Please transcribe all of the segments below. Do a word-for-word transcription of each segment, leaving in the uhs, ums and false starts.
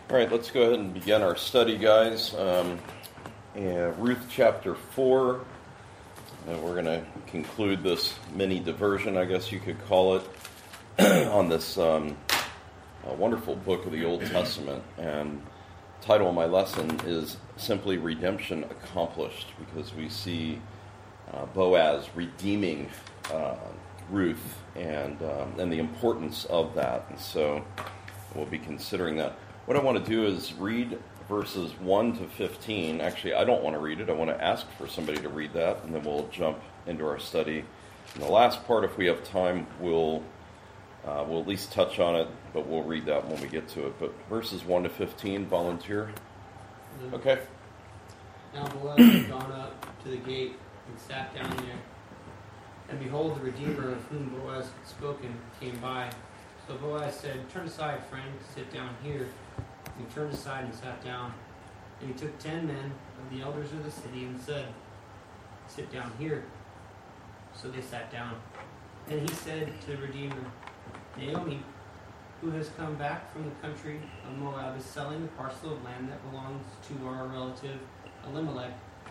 All right, let's go ahead and begin our study, guys. Um, and Ruth chapter four. And we're going to conclude this mini diversion, I guess you could call it, on this um, wonderful book of the Old Testament. And the title of my lesson is simply Redemption Accomplished, because we see uh, Boaz redeeming uh, Ruth and um, and the importance of that. And so we'll be considering that. What I want to do is read verses one to fifteen. Actually, I don't want to read it. I want to ask for somebody to read that, and then we'll jump into our study. In the last part, if we have time, we'll uh, we'll at least touch on it, but we'll read that when we get to it. But verses one to fifteen, volunteer. Okay. Now Boaz had gone up to the gate and sat down there. And behold, the Redeemer of whom Boaz had spoken came by. So Boaz said, "Turn aside, friend, sit down here." And he turned aside and sat down. And he took ten men of the elders of the city and said, "Sit down here." So they sat down. And he said to the Redeemer, "Naomi, who has come back from the country of Moab, is selling the parcel of land that belongs to our relative Elimelech.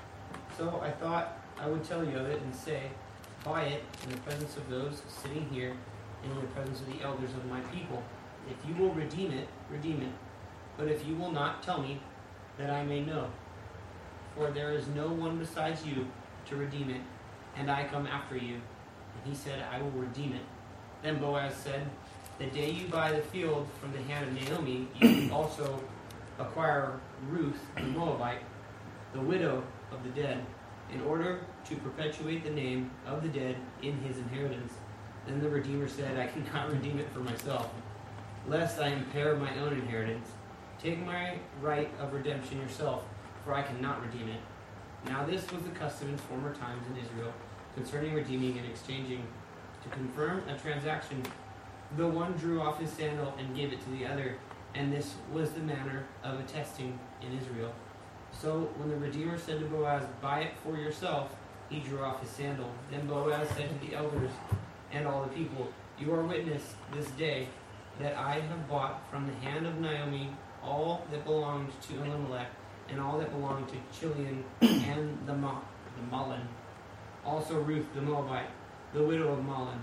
So I thought I would tell you of it and say, buy it in the presence of those sitting here and in the presence of the elders of my people. If you will redeem it, redeem it. But if you will not, tell me, that I may know. For there is no one besides you to redeem it, and I come after you." And he said, "I will redeem it." Then Boaz said, "The day you buy the field from the hand of Naomi, you also acquire Ruth the Moabite, the widow of the dead, in order to perpetuate the name of the dead in his inheritance." Then the Redeemer said, "I cannot redeem it for myself, lest I impair my own inheritance. Take my right of redemption yourself, for I cannot redeem it." Now this was the custom in former times in Israel concerning redeeming and exchanging. To confirm a transaction, the one drew off his sandal and gave it to the other, and this was the manner of attesting in Israel. So when the Redeemer said to Boaz, "Buy it for yourself," he drew off his sandal. Then Boaz said to the elders and all the people, "You are witness this day that I have bought from the hand of Naomi all that belonged to Elimelech, and all that belonged to Chilion and the, Ma- the Mahlon, also Ruth the Moabite, the widow of Mahlon.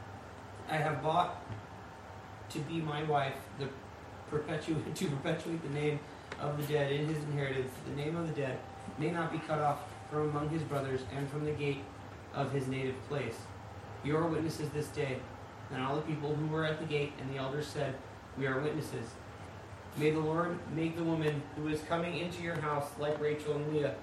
I have bought to be my wife the perpetu- to perpetuate the name of the dead in his inheritance. The name of the dead may not be cut off from among his brothers and from the gate of his native place. You are witnesses this day." And all the people who were at the gate and the elders said, "We are witnesses. May the Lord make the woman who is coming into your house like Rachel and Leah,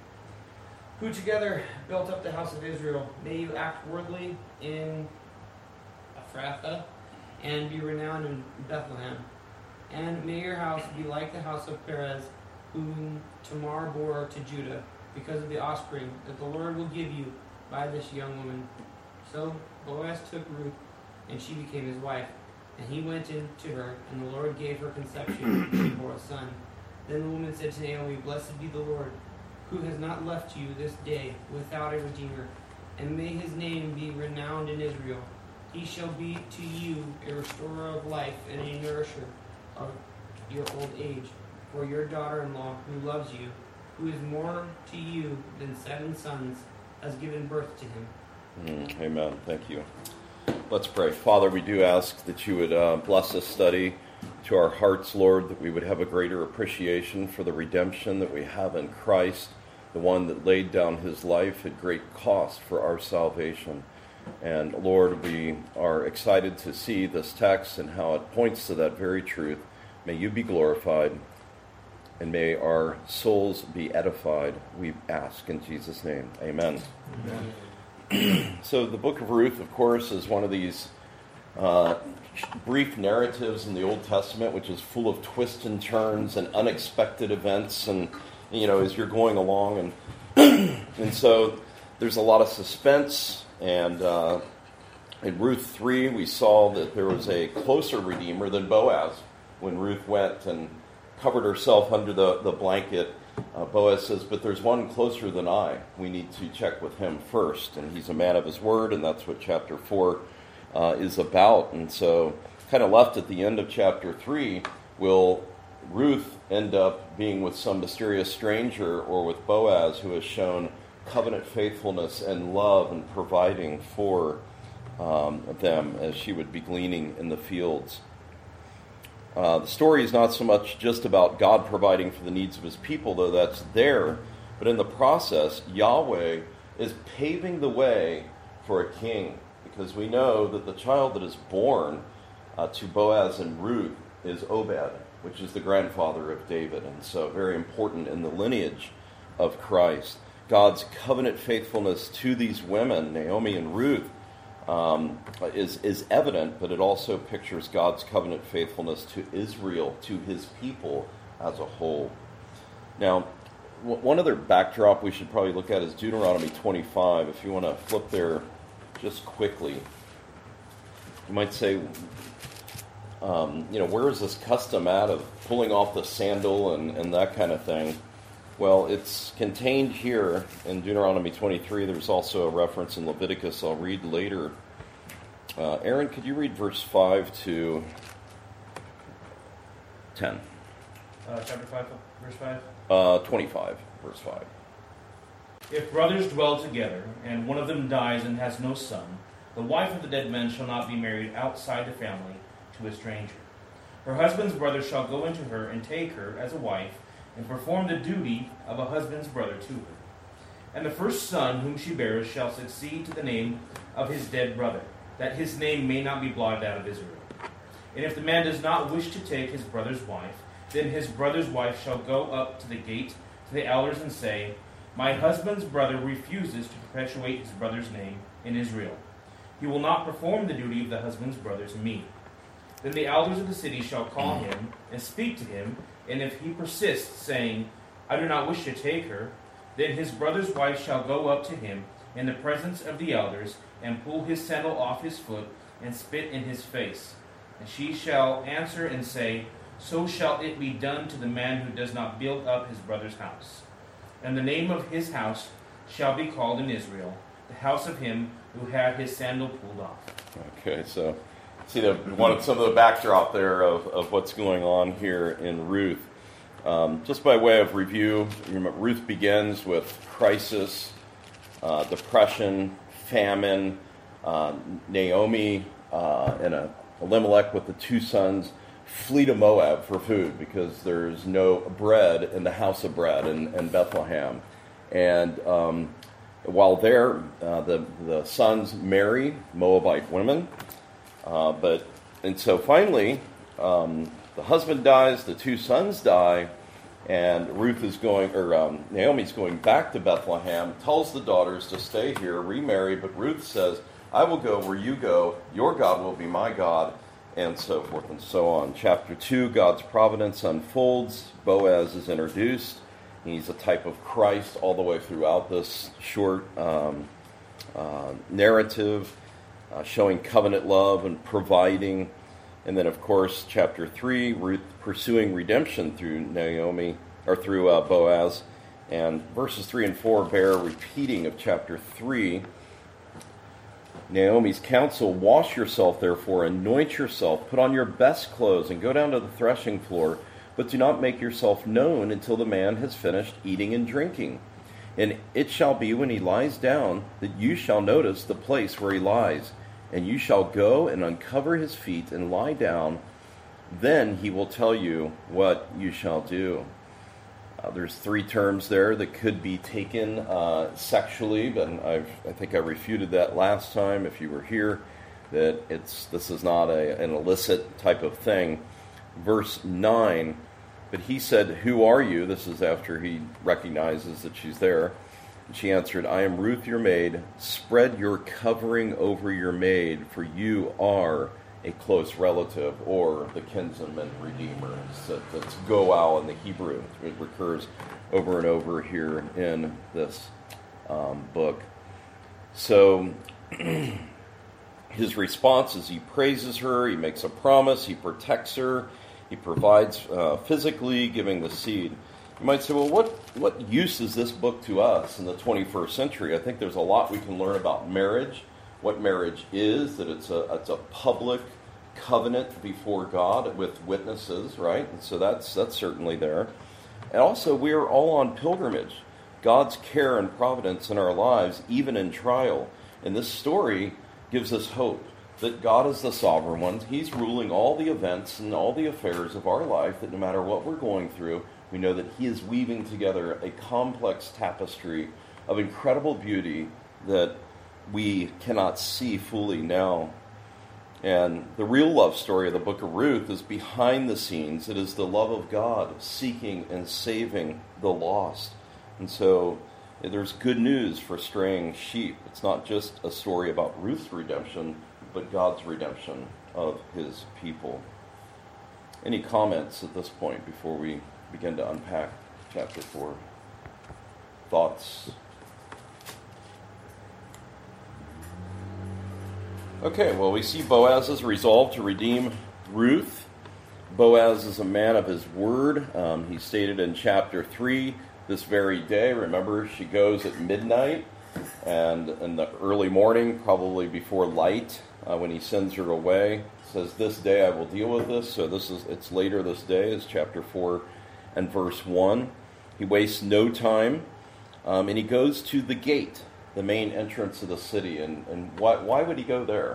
who together built up the house of Israel. May you act worthily in Ephrathah and be renowned in Bethlehem. And may your house be like the house of Perez, whom Tamar bore to Judah, because of the offspring that the Lord will give you by this young woman." So Boaz took Ruth, and she became his wife. And he went in to her, and the Lord gave her conception, and she bore a son. Then the woman said to Naomi, "Blessed be the Lord, who has not left you this day without a redeemer, and may his name be renowned in Israel. He shall be to you a restorer of life and a nourisher of your old age. For your daughter-in-law, who loves you, who is more to you than seven sons, has given birth to him." Mm, amen. Thank you. Let's pray. Father, we do ask that you would uh, bless this study to our hearts, Lord, that we would have a greater appreciation for the redemption that we have in Christ, the one that laid down his life at great cost for our salvation. And Lord, we are excited to see this text and how it points to that very truth. May you be glorified, and may our souls be edified, we ask in Jesus' name. Amen. Amen. So the book of Ruth, of course, is one of these uh, brief narratives in the Old Testament, which is full of twists and turns and unexpected events, and you know, as you're going along, and and so there's a lot of suspense. And uh, in Ruth three, we saw that there was a closer redeemer than Boaz. When Ruth went and covered herself under the, the blanket, Uh, Boaz says, "But there's one closer than I. We need to check with him first." And he's a man of his word, and that's what chapter four uh, is about. And so, kind of left at the end of chapter three, we'll Ruth end up being with some mysterious stranger or with Boaz, who has shown covenant faithfulness and love and providing for um, them as she would be gleaning in the fields. Uh, the story is not so much just about God providing for the needs of his people, though that's there, but in the process, Yahweh is paving the way for a king, because we know that the child that is born uh, to Boaz and Ruth is Obed, which is the grandfather of David, and so very important in the lineage of Christ. God's covenant faithfulness to these women, Naomi and Ruth, um, is, is evident, but it also pictures God's covenant faithfulness to Israel, to his people as a whole. Now, w- one other backdrop we should probably look at is Deuteronomy twenty-five. If you want to flip there just quickly, you might say, um, you know, where is this custom at of pulling off the sandal and, and that kind of thing? Well, it's contained here in Deuteronomy twenty-three. There's also a reference in Leviticus I'll read later. Uh, Aaron, could you read verse five to ten? Uh, chapter five, verse five? Uh, twenty-five, verse five. If brothers dwell together, and one of them dies and has no son, the wife of the dead man shall not be married outside the family to a stranger. Her husband's brother shall go into her and take her as a wife, and perform the duty of a husband's brother to her. And the first son whom she bears shall succeed to the name of his dead brother, that his name may not be blotted out of Israel. And if the man does not wish to take his brother's wife, then his brother's wife shall go up to the gate to the elders and say, My husband's brother refuses to perpetuate his brother's name in Israel. He will not perform the duty of the husband's brother to me. Then the elders of the city shall call him and speak to him, and if he persists, saying, I do not wish to take her, then his brother's wife shall go up to him in the presence of the elders, and pull his sandal off his foot, and spit in his face. And she shall answer and say, So shall it be done to the man who does not build up his brother's house. And the name of his house shall be called in Israel, the house of him who had his sandal pulled off. Okay, so see the one some of the backdrop there of, of what's going on here in Ruth. Um, just by way of review, remember, Ruth begins with crisis, uh, depression, famine, uh, Naomi uh, and uh, Elimelech with the two sons flee to Moab for food because there's no bread in the house of bread in, in Bethlehem. And um, while there, uh, the, the sons marry Moabite women. Uh, but and so finally, um, the husband dies, the two sons die, and Ruth is going, or um, Naomi's going back to Bethlehem, tells the daughters to stay here, remarry, but Ruth says, I will go where you go, your God will be my God, and so forth and so on. Chapter two, God's providence unfolds. Boaz is introduced. He's a type of Christ all the way throughout this short um, uh, narrative, uh, showing covenant love and providing. And then, of course, chapter three, Ruth pursuing redemption through Naomi, or through uh, Boaz. And verses three and four bear a repeating of chapter three. Naomi's counsel, wash yourself, therefore, anoint yourself, put on your best clothes, and go down to the threshing floor, but do not make yourself known until the man has finished eating and drinking. And it shall be when he lies down that you shall notice the place where he lies, and you shall go and uncover his feet and lie down. Then he will tell you what you shall do. Uh, there's three terms there that could be taken uh, sexually, but I've, I think I refuted that last time if you were here, that it's this is not a, an illicit type of thing. Verse nine, but he said, who are you? This is after he recognizes that she's there. And she answered, I am Ruth your maid. Spread your covering over your maid, for you are a close relative, or the kinsman redeemer. So that's goal in the Hebrew. It recurs over and over here in this um, book. So his response is he praises her, he makes a promise, he protects her, he provides uh, physically, giving the seed. You might say, well, what, what use is this book to us in the twenty-first century? I think there's a lot we can learn about marriage, what marriage is, that it's a, it's a public covenant before God with witnesses, right? And so that's that's certainly there. And also, we are all on pilgrimage. God's care and providence in our lives, even in trial. And this story gives us hope that God is the sovereign one. He's ruling all the events and all the affairs of our life, that no matter what we're going through, we know that he is weaving together a complex tapestry of incredible beauty that we cannot see fully now. And the real love story of the book of Ruth is behind the scenes. It is the love of God seeking and saving the lost. And so there's good news for straying sheep. It's not just a story about Ruth's redemption, but God's redemption of his people. Any comments at this point before we begin to unpack chapter four? Thoughts? Okay, well, we see Boaz's resolve to redeem Ruth. Boaz is a man of his word. Um, he stated in chapter three, this very day, remember, she goes at midnight, and in the early morning, probably before light, uh, when he sends her away, says, this day I will deal with this. So this is, it's later this day, is chapter four and verse one. He wastes no time, um, and he goes to the gate, the main entrance of the city. And, and why, why would he go there?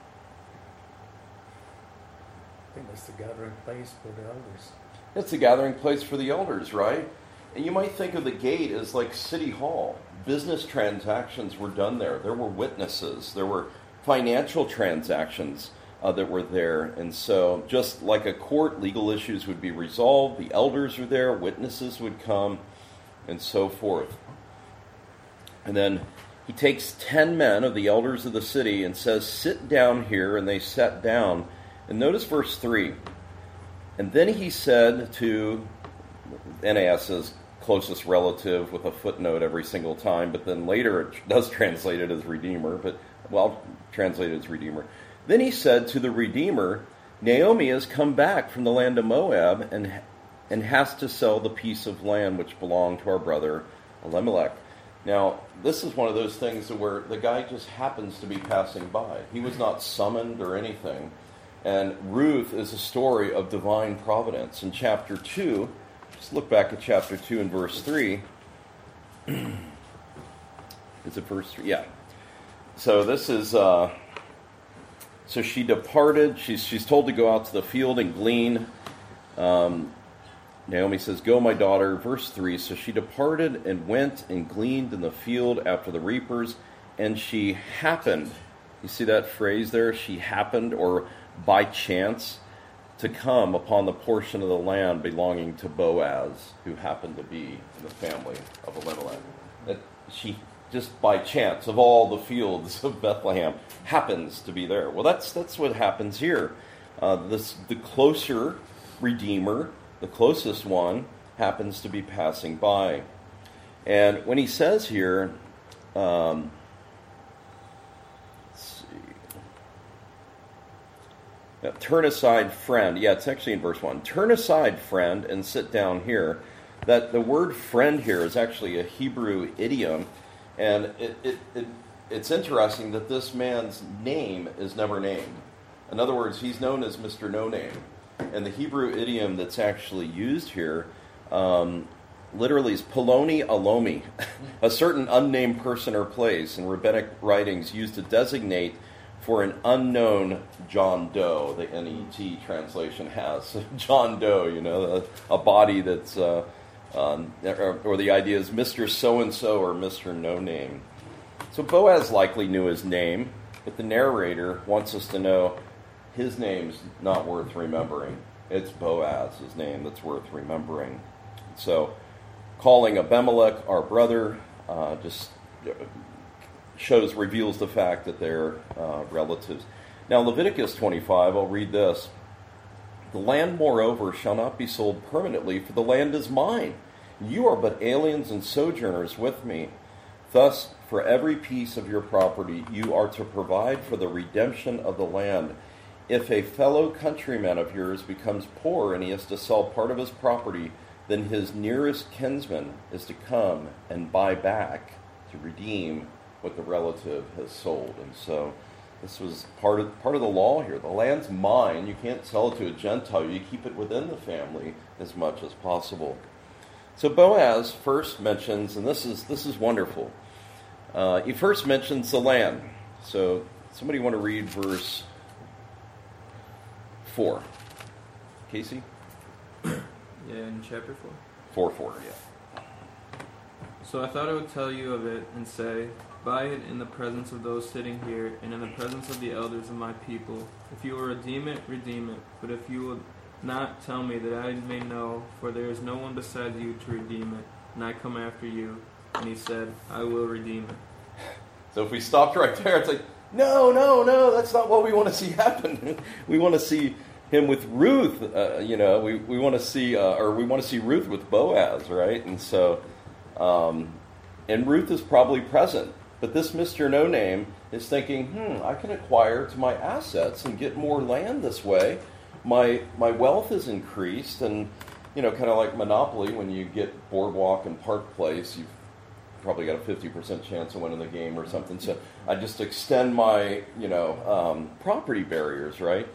I think that's the gathering place for the elders. It's a gathering place for the elders, right? And you might think of the gate as like City Hall. Business transactions were done there. There were witnesses. There were financial transactions uh, that were there. And so just like a court, legal issues would be resolved. The elders were there. Witnesses would come and so forth. And then he takes ten men of the elders of the city and says, sit down here. And they sat down. And notice verse three. And then he said to, N A S says closest relative with a footnote every single time, but then later it does translate it as Redeemer, but, well, translated as Redeemer. Then he said to the Redeemer, Naomi has come back from the land of Moab and, and has to sell the piece of land which belonged to our brother Elimelech. Now, this is one of those things where the guy just happens to be passing by. He was not summoned or anything. And Ruth is a story of divine providence. In chapter two, just look back at chapter two and verse three. Is it verse three? Yeah. So this is, uh, so she departed. She's, she's told to go out to the field and glean. Um, Naomi says, go, my daughter. Verse three, so she departed and went and gleaned in the field after the reapers, and she happened. You see that phrase there? She happened, or by chance, to come upon the portion of the land belonging to Boaz, who happened to be in the family of Elimelech. That she, just by chance, of all the fields of Bethlehem, happens to be there. Well, that's that's what happens here. Uh, this the closer Redeemer, the closest one, happens to be passing by. And when he says here, um, Now, turn aside, friend. Yeah, it's actually in verse one. Turn aside, friend, and sit down here. That the word friend here is actually a Hebrew idiom. And it, it, it, it's interesting that this man's name is never named. In other words, he's known as Mister No Name. And the Hebrew idiom that's actually used here um, literally is Poloni Alomi, a certain unnamed person or place in rabbinic writings used to designate for an unknown John Doe, the N E T translation has. John Doe, you know, a, a body that's, uh, um, or, or the idea is Mister So-and-so or Mister No Name. So Boaz likely knew his name, but the narrator wants us to know his name's not worth remembering. It's Boaz's name that's worth remembering. So calling Abimelech our brother uh, just shows, reveals the fact that they're uh, relatives. Now, Leviticus twenty-five, I'll read this. The land, moreover, shall not be sold permanently, for the land is mine. You are but aliens and sojourners with me. Thus, for every piece of your property, you are to provide for the redemption of the land. If a fellow countryman of yours becomes poor and he has to sell part of his property, then his nearest kinsman is to come and buy back, to redeem what the relative has sold. And so This was part of part of the law here. The land's mine. You can't sell it to a Gentile. You keep it within the family as much as possible. So Boaz first mentions, and this is this is wonderful. Uh, he first mentions the land. So somebody want to read verse four? Casey? Yeah, in chapter four. Four four, yeah. So I thought I would tell you of it and say, buy it in the presence of those sitting here and in the presence of the elders of my people. If you will redeem it, redeem it. But if you will not, tell me that I may know, for there is no one besides you to redeem it, and I come after you. And he said, I will redeem it. So if we stopped right there, it's like, no, no, no, that's not what we want to see happen. We want to see him with Ruth, uh, you know, we, we want to see, uh, or we want to see Ruth with Boaz, right? And so, um, and Ruth is probably present. But this Mister No-Name is thinking, hmm, I can acquire to my assets and get more land this way. My my wealth is increased, and, you know, kind of like Monopoly, when you get Boardwalk and Park Place, you've probably got a fifty percent chance of winning the game or something. So I just extend my, you know, um, property barriers, right?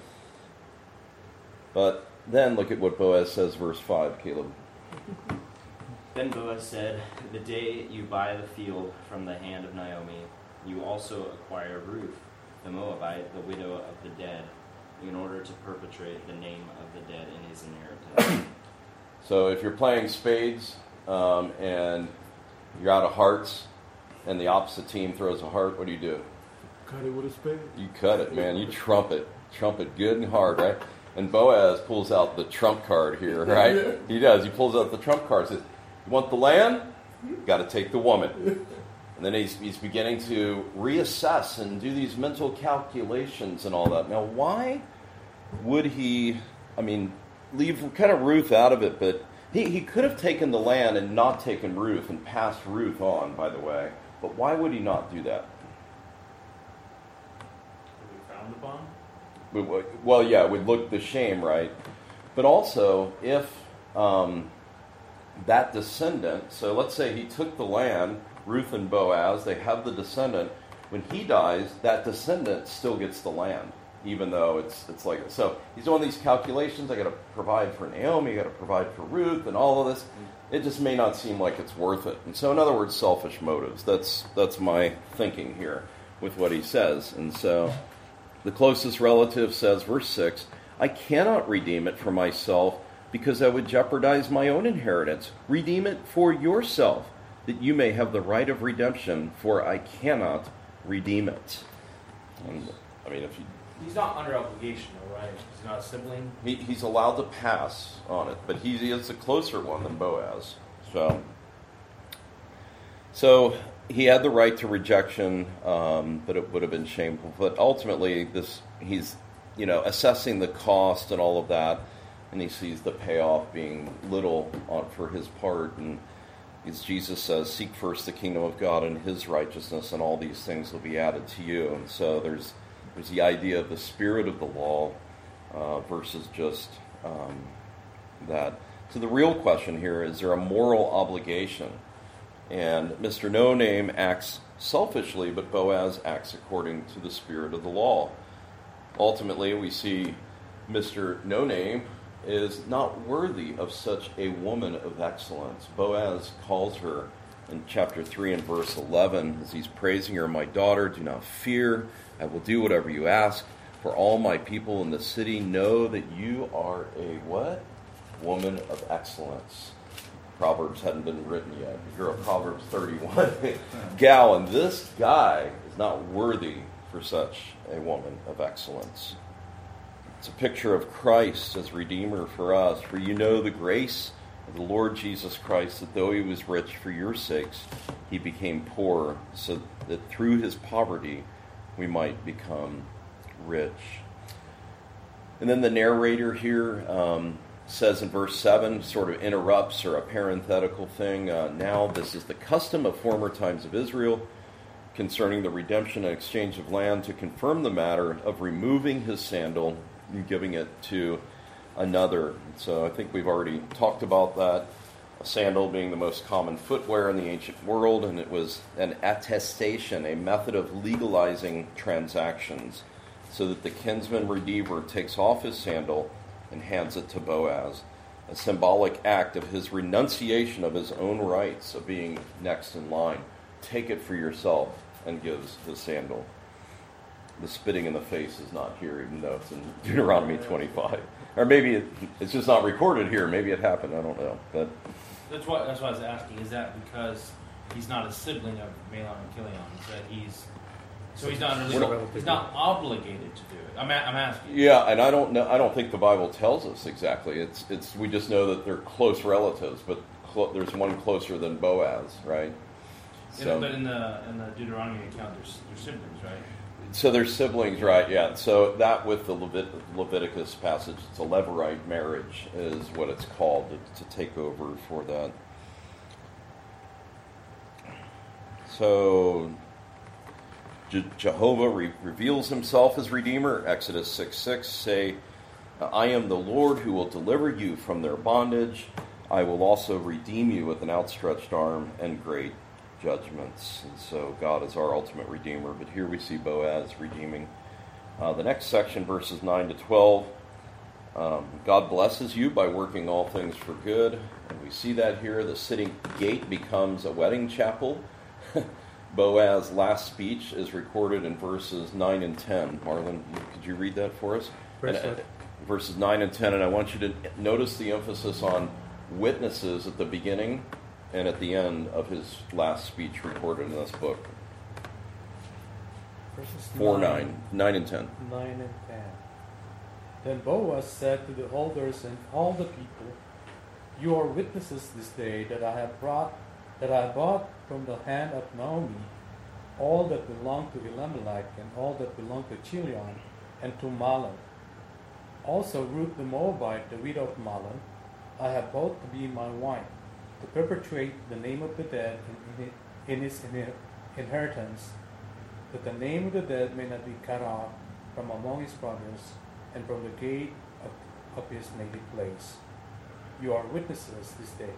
But then look at what Boaz says, verse five, Caleb. Then Boaz said, the day you buy the field from the hand of Naomi, you also acquire Ruth, the Moabite, the widow of the dead, in order to perpetrate the name of the dead in his inheritance. So if you're playing spades um, and you're out of hearts and the opposite team throws a heart, what do you do? Cut it with a spade. You cut it, man. You trump it. Trump it good and hard, right? And Boaz pulls out the trump card here, right? He does. He pulls out the trump card and says, you want the land? Got to take the woman. And then he's, he's beginning to reassess and do these mental calculations and all that. Now, why would he, I mean, leave kind of Ruth out of it, but he, he could have taken the land and not taken Ruth and passed Ruth on, by the way. But why would he not do that? Frowned upon? Well, yeah, it would look the shame, right? But also, if um, that descendant, so let's say he took the land, Ruth and Boaz, they have the descendant. When he dies, that descendant still gets the land, even though it's it's like, so he's doing these calculations. I got to provide for Naomi, I got to provide for Ruth, and all of this. It just may not seem like it's worth it. And so, in other words, selfish motives. That's that's my thinking here with what he says. And so, the closest relative says, verse six, I cannot redeem it for myself, because I would jeopardize my own inheritance. Redeem it for yourself, that you may have the right of redemption, for I cannot redeem it. And, I mean, if you, He's not under obligation, though, right? He's not a sibling. he, he's allowed to pass on it, but he, he is the closer one than Boaz. So, so he had the right to rejection, um, but it would have been shameful. But ultimately, this he's, you know, assessing the cost and all of that. And he sees the payoff being little on, for his part. And as Jesus says, seek first the kingdom of God and his righteousness, and all these things will be added to you. And so there's there's the idea of the spirit of the law uh, versus just um, that. So the real question here is, there a moral obligation? And Mister No-Name acts selfishly, but Boaz acts according to the spirit of the law. Ultimately, we see Mister No-Name is not worthy of such a woman of excellence. Boaz calls her in chapter three and verse eleven, as he's praising her, my daughter, do not fear. I will do whatever you ask, for all my people in the city know that you are a what? Woman of excellence. Proverbs hadn't been written yet. You're a Proverbs thirty-one gal, and this guy is not worthy for such a woman of excellence. It's a picture of Christ as Redeemer for us. For you know the grace of the Lord Jesus Christ, that though he was rich for your sakes, he became poor, so that through his poverty we might become rich. And then the narrator here um, says in verse seven, sort of interrupts, or a parenthetical thing, uh, now this is the custom of former times of Israel, concerning the redemption and exchange of land, to confirm the matter of removing his sandal and giving it to another. So I think we've already talked about that a sandal being the most common footwear in the ancient world, and it was an attestation, a method of legalizing transactions, so that the kinsman redeemer takes off his sandal and hands it to Boaz, a symbolic act of his renunciation of his own rights of being next in line. Take it for yourself, and gives the sandal. The spitting in the face is not here, even though it's in Deuteronomy twenty-five. Or maybe it, it's just not recorded here. Maybe it happened. I don't know. But That's what that's what I was asking. Is that because he's not a sibling of Mahlon and Chilion? Is that he's so he's not really, We're not- he's not obligated to do it. I'm a, I'm asking. yeah, and I don't know. I don't think the Bible tells us exactly. It's it's we just know that they're close relatives, but clo- there's one closer than Boaz, right? In the, but in the in the Deuteronomy account, there's there's siblings, right? So they're siblings, right? Yeah. So that with the Levit- Leviticus passage, it's a Levirate marriage, is what it's called to, to take over for that. So Je- Jehovah re- reveals himself as Redeemer. Exodus six six say, "I am the Lord who will deliver you from their bondage. I will also redeem you with an outstretched arm and great judgments." And so God is our ultimate Redeemer. But here we see Boaz redeeming. Uh, the next section, verses nine to twelve, um, God blesses you by working all things for good. And we see that here. The city gate becomes a wedding chapel. Boaz's last speech is recorded in verses nine and ten. Marlon, could you read that for us? Verse And, uh, what? verses nine and ten. And I want you to notice the emphasis on witnesses at the beginning and at the end of his last speech recorded in this book. Verses four, nine, nine and ten. nine and ten. Then Boaz said to the elders and all the people, "You are witnesses this day that I have brought, that I bought from the hand of Naomi all that belonged to Elimelech and all that belonged to Chilion and to Mahlon. Also Ruth the Moabite, the widow of Mahlon, I have bought to be my wife, to perpetuate the name of the dead in, in his inheritance, that the name of the dead may not be cut off from among his brothers and from the gate of, of his native place. You are witnesses this day."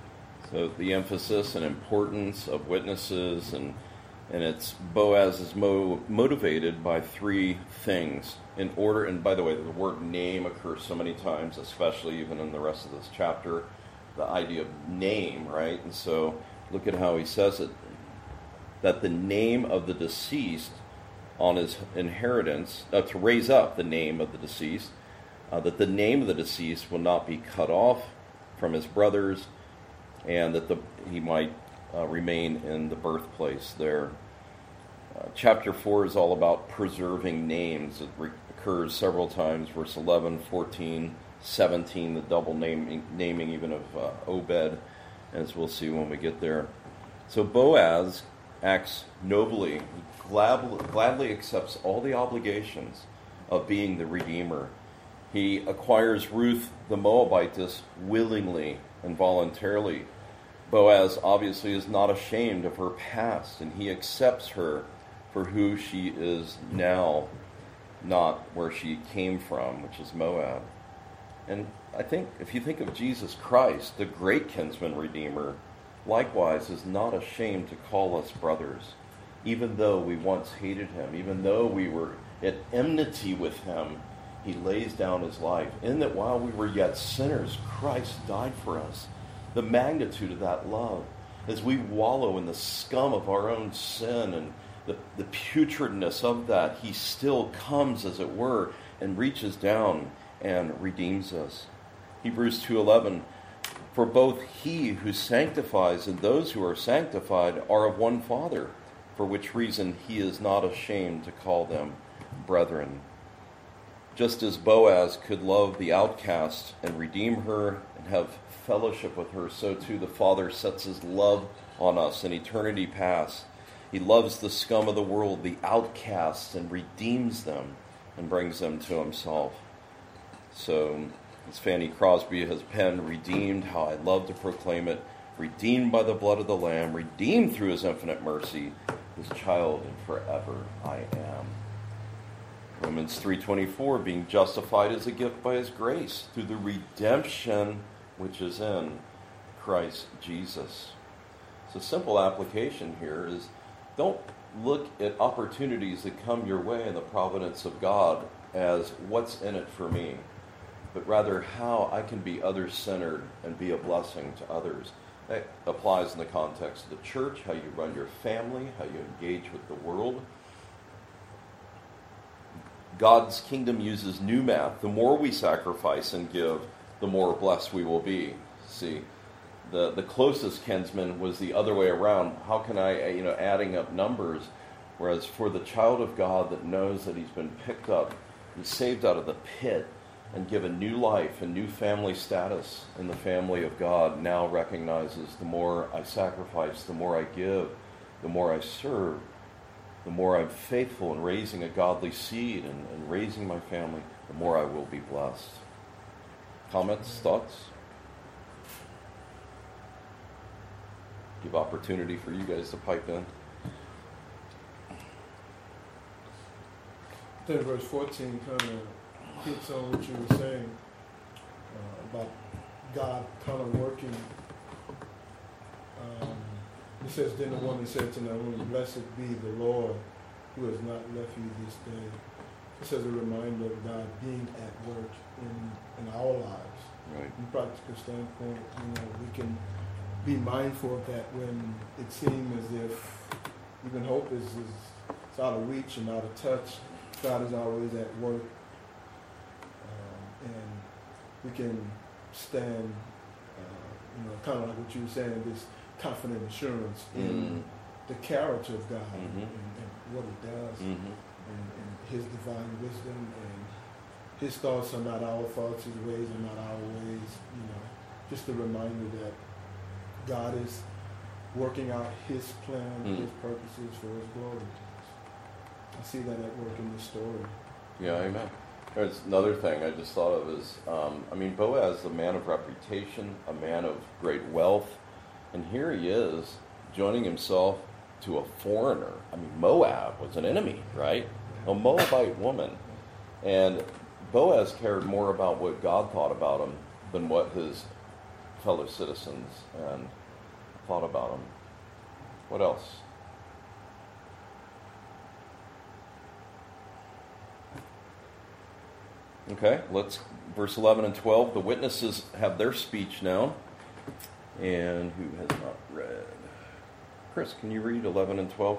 So the emphasis and importance of witnesses, and and it's Boaz is mo- motivated by three things in order. And by the way, the word name occurs so many times, especially even in the rest of this chapter. The idea of name, right? And so look at how he says it: that the name of the deceased on his inheritance, uh, to raise up the name of the deceased, uh, that the name of the deceased will not be cut off from his brothers, and that the, he might uh, remain in the birthplace there. Uh, chapter four is all about preserving names. It re- occurs several times, verse eleven, fourteen, seventeen, the double naming, naming even of uh, Obed, as we'll see when we get there. So Boaz acts nobly. He glad, gladly accepts all the obligations of being the Redeemer. He acquires Ruth the Moabitess willingly and voluntarily. Boaz obviously is not ashamed of her past, and he accepts her for who she is now, not where she came from, which is Moab. And I think if you think of Jesus Christ, the great kinsman redeemer, likewise is not ashamed to call us brothers, even though we once hated him, even though we were at enmity with him. He lays down his life. In that while we were yet sinners, Christ died for us. The magnitude of that love, as we wallow in the scum of our own sin and the, the putridness of that, he still comes, as it were, and reaches down and redeems us. Hebrews two eleven, for both he who sanctifies and those who are sanctified are of one Father, for which reason he is not ashamed to call them brethren. Just as Boaz could love the outcast and redeem her and have fellowship with her, so too the Father sets his love on us in eternity past. He loves the scum of the world, the outcasts, and redeems them and brings them to himself. So, as Fanny Crosby has penned, redeemed, how I love to proclaim it, redeemed by the blood of the Lamb, redeemed through his infinite mercy, his child, and forever I am. Romans three twenty-four, being justified as a gift by his grace through the redemption which is in Christ Jesus. So simple application here is don't look at opportunities that come your way in the providence of God as what's in it for me, but rather how I can be other-centered and be a blessing to others. That applies in the context of the church, how you run your family, how you engage with the world. God's kingdom uses new math. The more we sacrifice and give, the more blessed we will be. See, the, the closest kinsman was the other way around. How can I, you know, adding up numbers? Whereas for the child of God that knows that he's been picked up, he's saved out of the pit, and given new life and new family status in the family of God, now recognizes the more I sacrifice, the more I give, the more I serve, the more I'm faithful in raising a godly seed and, and raising my family, the more I will be blessed. Comments, thoughts? Give opportunity for you guys to pipe in. I think verse fourteen kind of hits on what you were saying uh, about God kind of working. Um, it says, then the woman said to Naomi, blessed be the Lord who has not left you this day. This is a reminder of God being at work in, in our lives. Right. From a practical standpoint, you know, we can be mindful of that when it seems as if even hope is, is it's out of reach and out of touch. God is always at work, um, and we can stand, uh, you know, kind of like what you were saying, this confident assurance in Mm-hmm. the character of God Mm-hmm. and, and what He does, Mm-hmm. and, and His divine wisdom, and His thoughts are not our thoughts, His ways are not our ways. You know, just a reminder that God is working out His plan, Mm. His purposes for His glory. I see that at work in this story. Yeah, amen. There's another thing I just thought of is, um, I mean, Boaz is a man of reputation, a man of great wealth, and here he is joining himself to a foreigner. I mean, Moab was an enemy, right? A Moabite woman. And Boaz cared more about what God thought about him than what his fellow citizens and thought about him. What else? Okay, let's, verse eleven and twelve, the witnesses have their speech now. And who has not read? Chris, can you read eleven and twelve?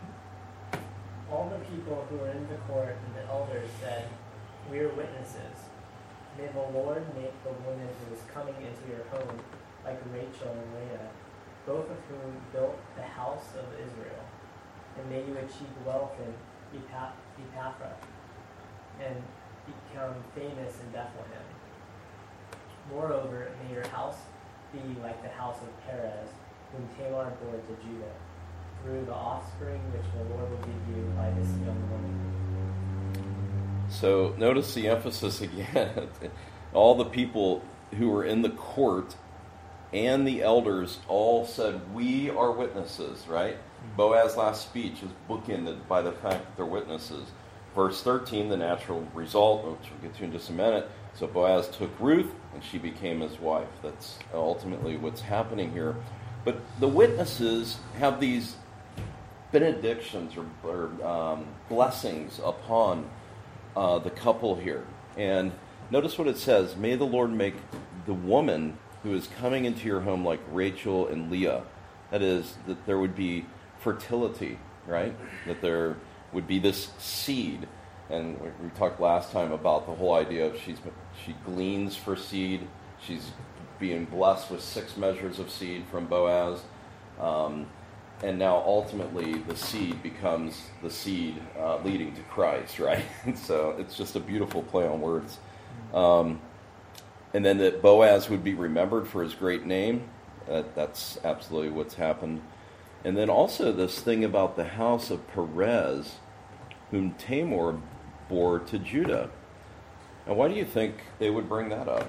All the people who were in the court and the elders said, we are witnesses. May the Lord make the woman who is coming into your home like Rachel and Leah, both of whom built the house of Israel. And may you achieve wealth in Epaphra and become famous in Bethlehem. Moreover, may your house be like the house of Perez, whom Tamar bore to Judah, through the offspring which the Lord will give you by this young woman. So notice the emphasis again. All the people who were in the court and the elders all said, we are witnesses, right? Boaz's last speech is bookended by the fact that they're witnesses. Verse thirteen, the natural result, which we'll get to in just a minute. So Boaz took Ruth, and she became his wife. That's ultimately what's happening here. But the witnesses have these benedictions or, or um, blessings upon uh, the couple here. And notice what it says. May the Lord make the woman who is coming into your home like Rachel and Leah. That is, that there would be fertility, right? That there would be this seed. And we, we talked last time about the whole idea of she's she gleans for seed. She's being blessed with six measures of seed from Boaz. Um, and now ultimately the seed becomes the seed uh, leading to Christ, right? And so it's just a beautiful play on words. Um, and then that Boaz would be remembered for his great name. That, that's absolutely what's happened. And then also this thing about the house of Perez, whom Tamar bore to Judah. Now, why do you think they would bring that up?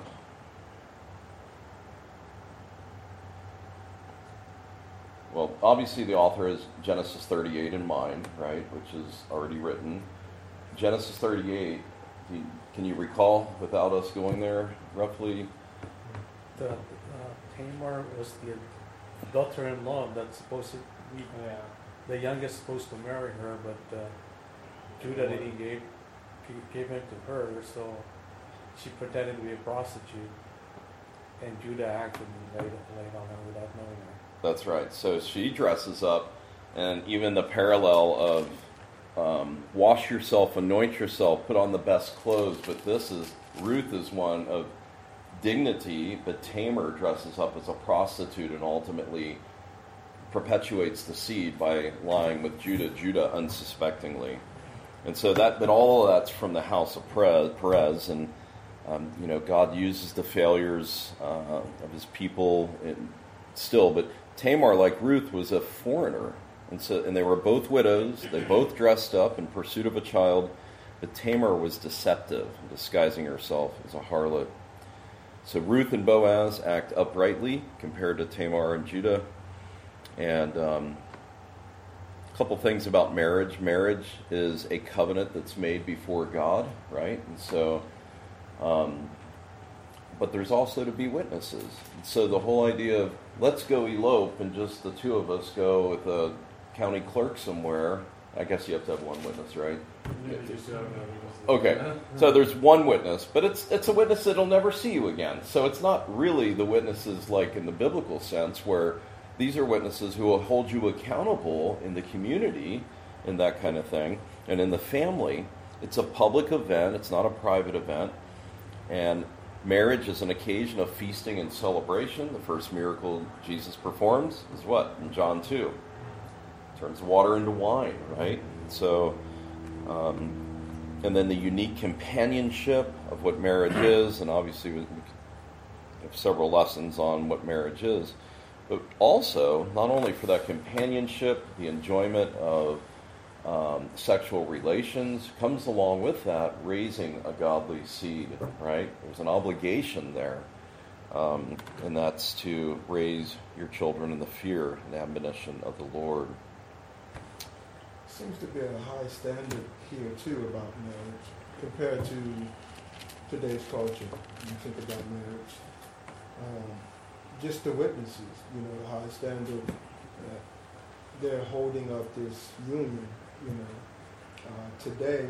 Well, obviously the author has Genesis thirty-eight in mind, right, which is already written. Genesis thirty-eight, do you, can you recall, without us going there, roughly? The, uh, Tamar was the daughter-in-law that's supposed to be Oh, yeah. the youngest supposed to marry her, but uh, Judah didn't give gave him to her, so she pretended to be a prostitute, and Judah acted laid, laid on her without knowing her. That's right. So she dresses up, and even the parallel of um, wash yourself, anoint yourself, put on the best clothes. But this is, Ruth is one of dignity, but Tamar dresses up as a prostitute and ultimately perpetuates the seed by lying with Judah, Judah unsuspectingly. And so that, but all of that's from the house of Perez, and um, you know, God uses the failures uh, of His people in, still. But Tamar, like Ruth, was a foreigner, and so and they were both widows. They both dressed up in pursuit of a child, but Tamar was deceptive, disguising herself as a harlot. So Ruth and Boaz act uprightly compared to Tamar and Judah. And um, a couple things about marriage. Marriage is a covenant that's made before God, right? And so, um, but there's also to be witnesses. And so the whole idea of let's go elope and just the two of us go with a county clerk somewhere. I guess you have to have one witness, right? Okay, so there's one witness, but it's it's a witness that'll never see you again. So it's not really the witnesses like in the biblical sense where these are witnesses who will hold you accountable in the community and that kind of thing. And in the family, it's a public event. It's not a private event. And marriage is an occasion of feasting and celebration. The first miracle Jesus performs is what? In John two. Turns water into wine, right? So, um, and then the unique companionship of what marriage is. And obviously we have several lessons on what marriage is. But also, not only for that companionship, the enjoyment of um, sexual relations, comes along with that raising a godly seed, right? There's an obligation there, um, and that's to raise your children in the fear and admonition of the Lord. Seems to be a high standard here, too, about marriage compared to today's culture when you think about marriage. Um, Just the witnesses, you know, the high standard that they're holding up this union, you know. Uh, today,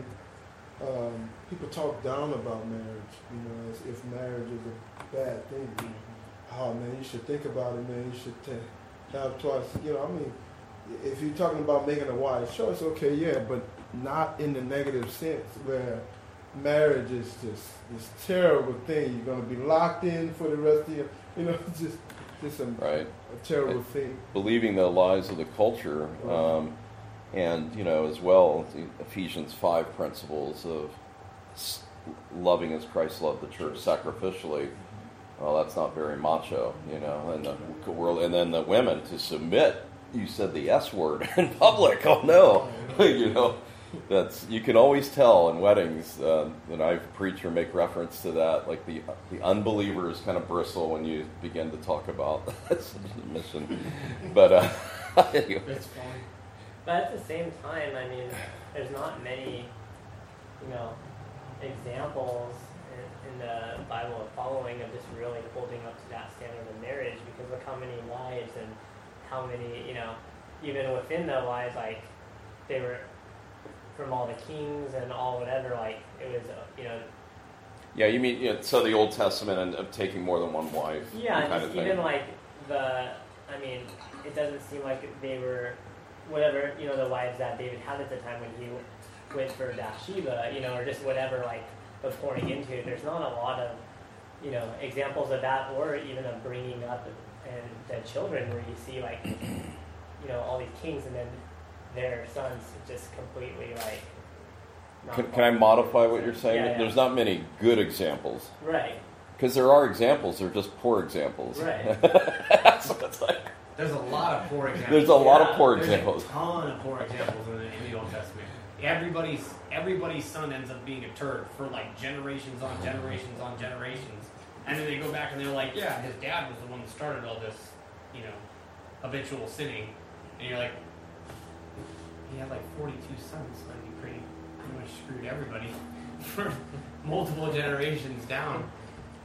um, people talk down about marriage, you know, as if marriage is a bad thing. Oh, man, you should think about it, man. You should t- have twice. You know, I mean, if you're talking about making a wise choice, okay, yeah, but not in the negative sense where marriage is just this terrible thing. You're going to be locked in for the rest of your, you know, just just a, right. a terrible I, thing. Believing the lies of the culture, um, and, you know, as well, the Ephesians five principles of s- loving as Christ loved the church sacrificially. Well, that's not very macho, you know, and the world, and then the women to submit. You said the S word in public. Oh no, you know. That's you can always tell in weddings, uh, and I preach or make reference to that. Like the the unbelievers kind of bristle when you begin to talk about submission. But uh, anyway. That's fine. But at the same time, I mean, there's not many, you know, examples in, in the Bible of following of just really holding up to that standard of marriage, because look how many wives and how many, you know, even within the wives, like, they were from all the kings and all whatever, like, it was, uh, you know. Yeah, you mean, yeah, so the Old Testament and of taking more than one wife. Yeah, kind just of thing. even like the, I mean, it doesn't seem like they were, whatever, you know, the wives that David had at the time when he went for Bathsheba, you know, or just whatever, like, was pouring into it. There's not a lot of, you know, examples of that, or even of bringing up and the children, where you see, like, you know, all these kings and then their sons just completely, like, not Can, can I modify what you're saying? Yeah, yeah. There's not many good examples. Right. Because there are examples, they're just poor examples. Right. So it's like, There's a lot of poor examples. there's a lot Yeah, of poor There's examples. a ton of poor examples in the, in the Old Testament. Everybody's everybody's son ends up being a turd for like generations on generations on generations, and then they go back and they're like, yeah, his dad was the one that started all this, you know, habitual sinning, and you're like, he had like forty-two sons, so he pretty pretty much screwed everybody for multiple generations down.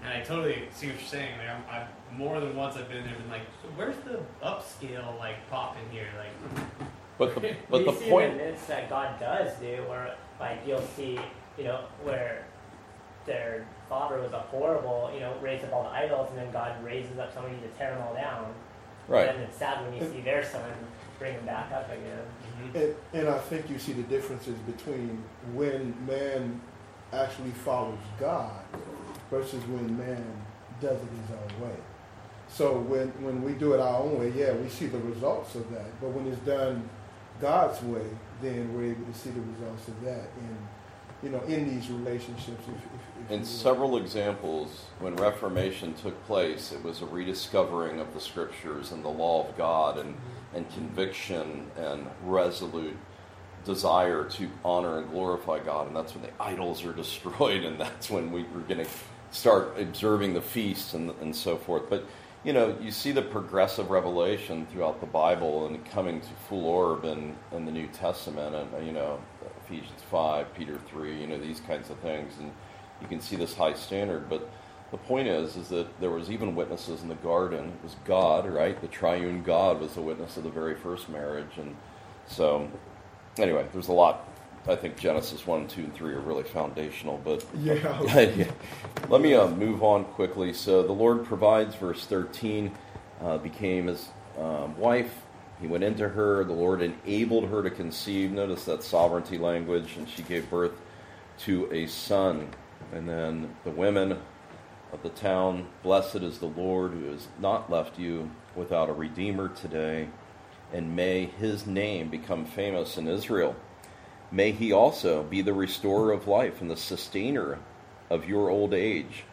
And I totally see what you're saying. Like, I'm, I've more than once I've been there and been like, so where's the upscale like pop in here? Like, But the, but we the see point. remnants that God does do, where like you'll see, you know, where their father was a horrible, you know, raised up all the idols, and then God raises up somebody to tear them all down. Right. And then it's sad when you see their son bring them back up again. mm-hmm. And, and I think you see the differences between when man actually follows God versus when man does it his own way. So when, when we do it our own way, yeah, we see the results of that. But when it's done God's way, then we're able to see the results of that in, you know, in these relationships. If, if, if In several examples, when Reformation took place, it was a rediscovering of the Scriptures and the law of God, and, and conviction and resolute desire to honor and glorify God. And that's when the idols are destroyed, and that's when we were going to start observing the feasts and, and so forth. But, you know, you see the progressive revelation throughout the Bible and coming to full orb in, in the New Testament, and, you know, Ephesians five, Peter three, you know, these kinds of things. And you can see this high standard. But the point is, is that there was even witnesses in the garden. It was God, right? The triune God was the witness of the very first marriage. And so, anyway, there's a lot. I think Genesis one, two, and three are really foundational. But Yeah. yeah. Let me uh, move on quickly. So the Lord provides, verse thirteen, uh, became his um, wife. He went into her. The Lord enabled her to conceive. Notice that sovereignty language. And she gave birth to a son. And then the women of the town, blessed is the Lord who has not left you without a redeemer today. And may his name become famous in Israel. May he also be the restorer of life and the sustainer of your old age.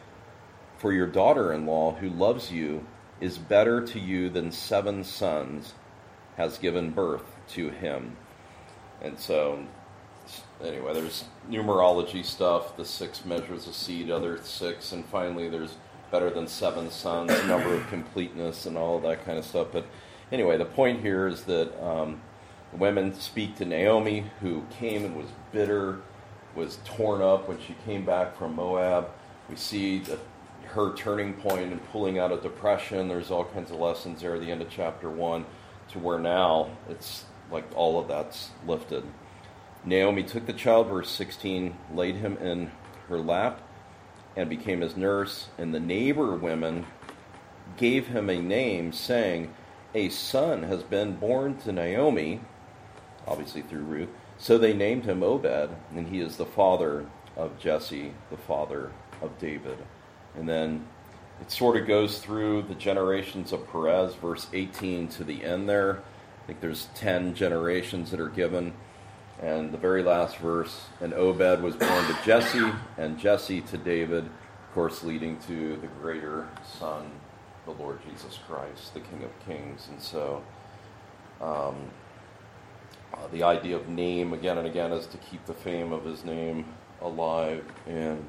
For your daughter-in-law who loves you is better to you than seven sons, has given birth to him. And so, anyway, there's numerology stuff, the six measures of seed, other six, and finally there's better than seven sons, number of completeness, and all of that kind of stuff. But anyway, the point here is that um, women speak to Naomi, who came and was bitter, was torn up when she came back from Moab. We see the, her turning point and pulling out of depression. There's all kinds of lessons there at the end of chapter one, to where now it's like all of that's lifted. Naomi took the child, verse sixteen, laid him in her lap, and became his nurse. And the neighbor women gave him a name, saying, a son has been born to Naomi, obviously through Ruth. So they named him Obed, and he is the father of Jesse, the father of David. And then it sort of goes through the generations of Perez, verse eighteen to the end there. I think there's ten generations that are given. And the very last verse, and Obed was born to Jesse, and Jesse to David, of course leading to the greater son, the Lord Jesus Christ, the King of Kings. And so um, uh, the idea of name again and again is to keep the fame of his name alive. And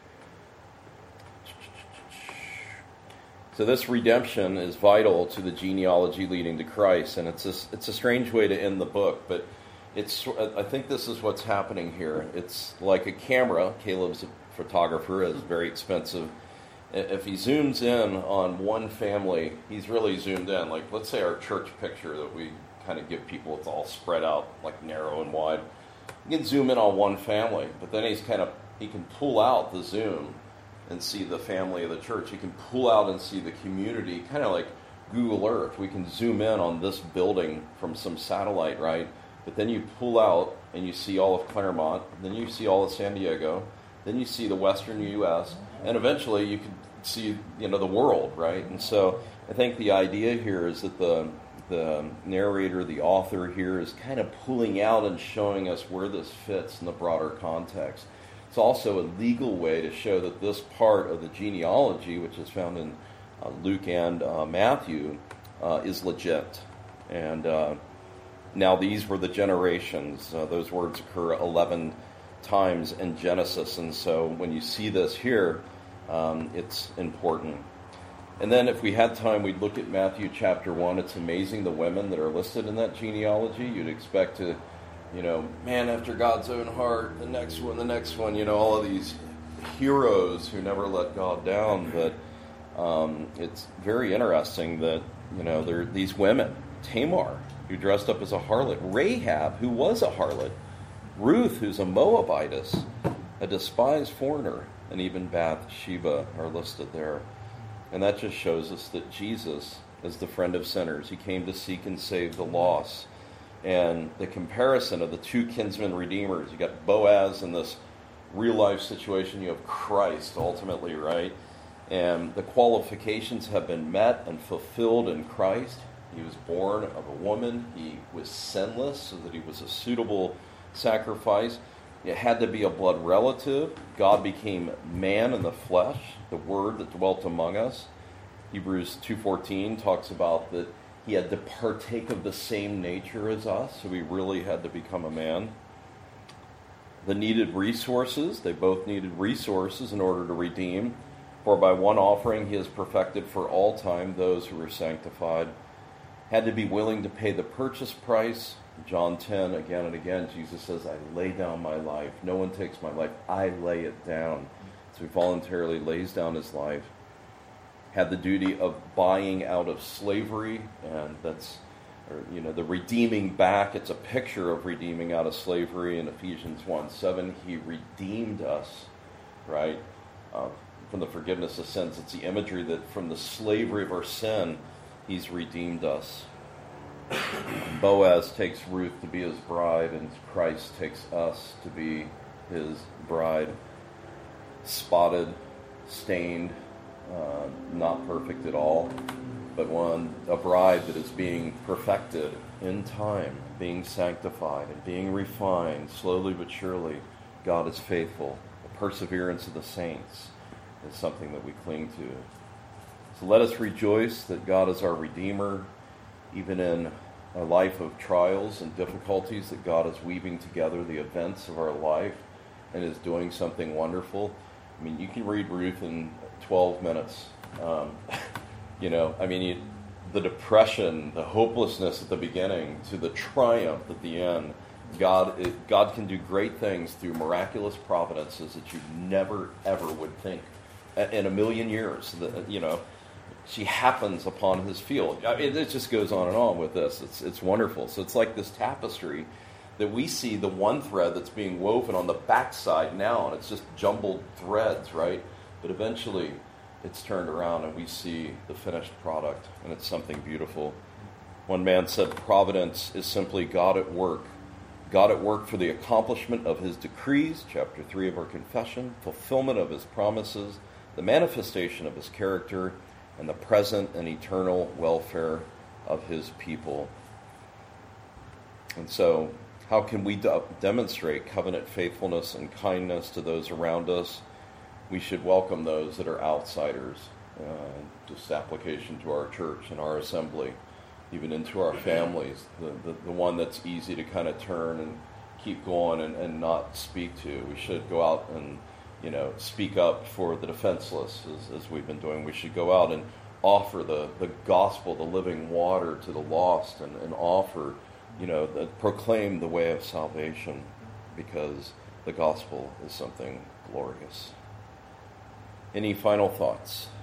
so this redemption is vital to the genealogy leading to Christ. And it's a, it's a strange way to end the book, but it's, I think this is what's happening here. It's like a camera. Caleb's a photographer, is very expensive. If he zooms in on one family, he's really zoomed in. Like, let's say our church picture that we kind of give people, it's all spread out, like narrow and wide. You can zoom in on one family, but then he's kind of, he can pull out the zoom and see the family of the church. He can pull out and see the community, kind of like Google Earth. We can zoom in on this building from some satellite, right? But then you pull out and you see all of Claremont, then you see all of San Diego, then you see the western U S, and eventually you can see, you know, the world, right? And so I think the idea here is that the the narrator, the author here, is kind of pulling out and showing us where this fits in the broader context. It's also a legal way to show that this part of the genealogy, which is found in uh, Luke and uh, Matthew, uh, is legit. And uh, now these were the generations. Uh, those words occur eleven times in Genesis, and so when you see this here, um, it's important. And then if we had time, we'd look at Matthew chapter one. It's amazing the women that are listed in that genealogy. You'd expect to, you know, man after God's own heart, the next one, the next one, you know, all of these heroes who never let God down. But um, it's very interesting that, you know, there are these women, Tamar, who dressed up as a harlot, Rahab, who was a harlot, Ruth, who's a Moabitess, a despised foreigner, and even Bathsheba are listed there. And that just shows us that Jesus is the friend of sinners. He came to seek and save the lost. And the comparison of the two kinsman redeemers, you got Boaz in this real-life situation, you have Christ ultimately, right? And the qualifications have been met and fulfilled in Christ. He was born of a woman. He was sinless, so that he was a suitable sacrifice. It had to be a blood relative. God became man in the flesh, the Word that dwelt among us. Hebrews two fourteen talks about that he had to partake of the same nature as us, so he really had to become a man. The needed resources, they both needed resources in order to redeem. For by one offering he has perfected for all time those who are sanctified. Had to be willing to pay the purchase price. John ten, again and again, Jesus says, I lay down my life. No one takes my life. I lay it down. So he voluntarily lays down his life. Had the duty of buying out of slavery, and that's, or, you know, the redeeming back. It's a picture of redeeming out of slavery in Ephesians one seven. He redeemed us, right, uh, from the forgiveness of sins. It's the imagery that from the slavery of our sin, he's redeemed us. Boaz takes Ruth to be his bride, and Christ takes us to be his bride. Spotted, stained, uh, not perfect at all, but one, a bride that is being perfected in time, being sanctified and being refined slowly but surely. God is faithful. The perseverance of the saints is something that we cling to. So let us rejoice that God is our Redeemer, even in a life of trials and difficulties, that God is weaving together the events of our life and is doing something wonderful. I mean, you can read Ruth in twelve minutes. Um, you know, I mean, you, the depression, the hopelessness at the beginning to the triumph at the end. God, it, God can do great things through miraculous providences that you never, ever would think in a million years. That, you know, she happens upon his field. I mean, it just goes on and on with this. It's it's wonderful. So it's like this tapestry that we see the one thread that's being woven on the backside now, and it's just jumbled threads, right? But eventually it's turned around and we see the finished product, and it's something beautiful. One man said, providence is simply God at work. God at work for the accomplishment of his decrees, chapter three of our confession, fulfillment of his promises, the manifestation of his character, and the present and eternal welfare of his people. And so, how can we de- demonstrate covenant faithfulness and kindness to those around us? We should welcome those that are outsiders, uh, just application to our church and our assembly, even into our families, the, the, the one that's easy to kind of turn and keep going and, and not speak to. We should go out and, you know, speak up for the defenseless, as, as we've been doing. We should go out and offer the, the gospel, the living water to the lost, and, and offer, you know, the, proclaim the way of salvation, because the gospel is something glorious. Any final thoughts?